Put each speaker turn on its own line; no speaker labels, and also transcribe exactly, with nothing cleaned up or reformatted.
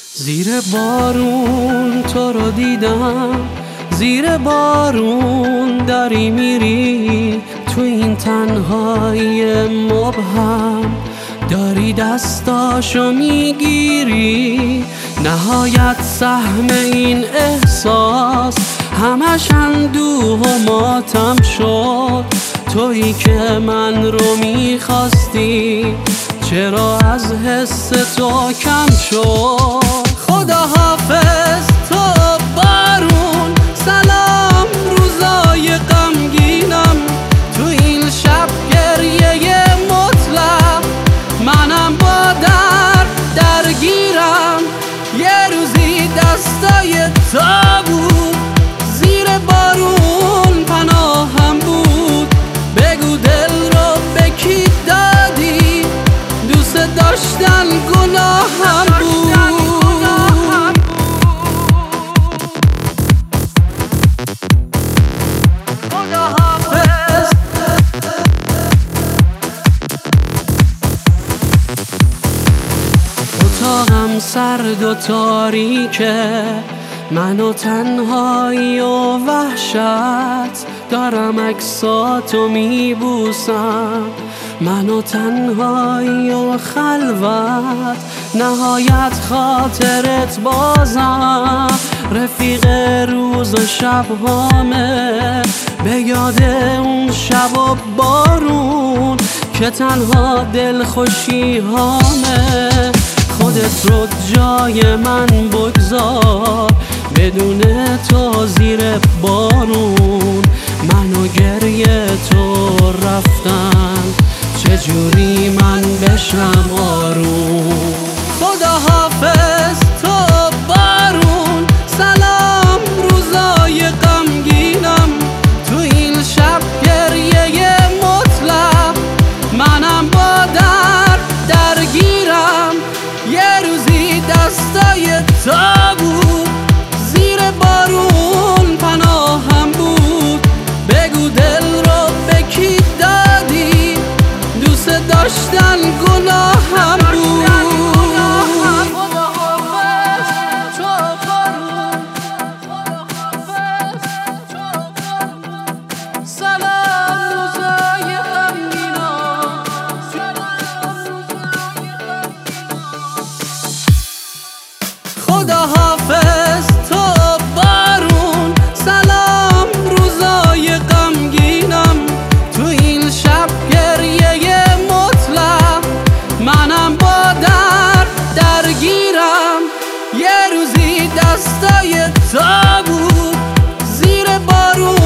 زیر بارون تو رو دیدم، زیر بارون داری میری، تو این تنهایی مبهم داری دستاشو میگیری. نهایت سهم این احساس همش اندوه و ماتم شد، تویی که من رو میخواستی چرا از حس تو کم شد. خدا حافظ تو بارون، سلام روزای غمگینم، تو این شب گریه مطلق منم با درد درگیرم. یه روزی دستای تو بود، زیر بارون پناهم بود، بگو دل رو به کی دادی، دوست داشتن گناهم بود. اتاقم سرد و تاریکه، من و تنهایی و وحشت، دارم عکساتو میبوسم، من و تنهایی و خلوت، نهایت خاطرت بازم، رفیق روز و شب هامه، به یاد اون شب و بارون که تنها دل خوشی هامه. خودت رو جای من بگذار، بدون تو زیر بارون من و گریه تو رفتن، چجوری من بشم آروم. خدا حافظ تو بارون، سلام روزای غمگینم، تو این شب گریه مطلق منم با درد درگیرم. یه روزی دستای تو بود، زیر بارون پناهم بود، بگو دل رو به کی دادی، دوست داشتن گناهم بود.
خدا حافظ تو بارون، سلام روزای غمگینم، تو این شب گریه مطلق منم با درد درگیرم. یه روزی دستای تو بود، زیر بارون